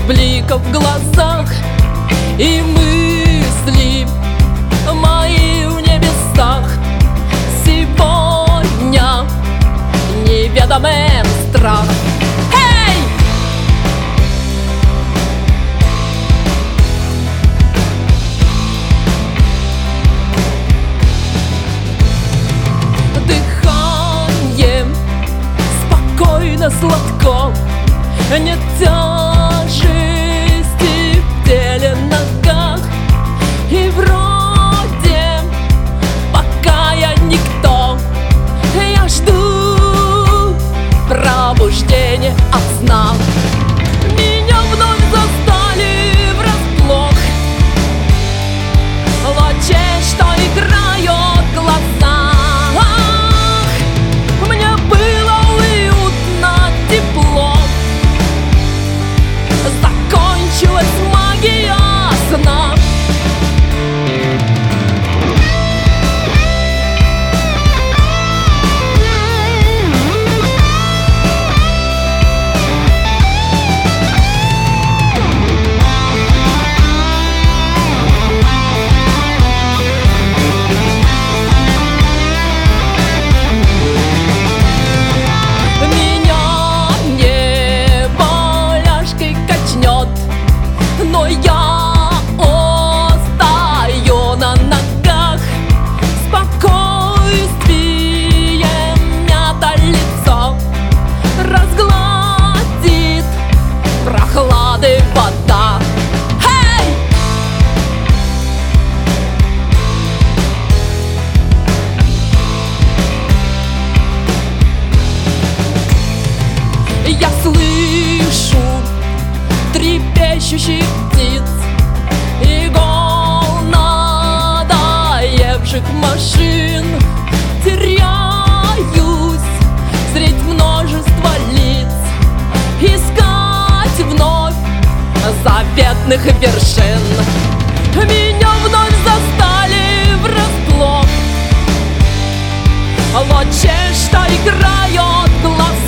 бликов в глазах, и мысли мои в небесах. Сегодня неведомый страх. Эй! Дыхание спокойно, сладко, нет тяжести в теле, ногах. И вроде пока я никто, я жду пробуждения от сна. Меня вновь застали врасплох лучей, что играют в глазах. Мне было уютно, тепло, закончилась магия сна. Но я остаю на ногах, спокойствие мято лицо разгладит прохлады вода. Эй! Я слышу трепещущих птиц и гул надоевших машин. Теряюсь средь множества лиц, искать вновь заветных вершин. Меня вновь застали врасплох лучей, что играют в глазах.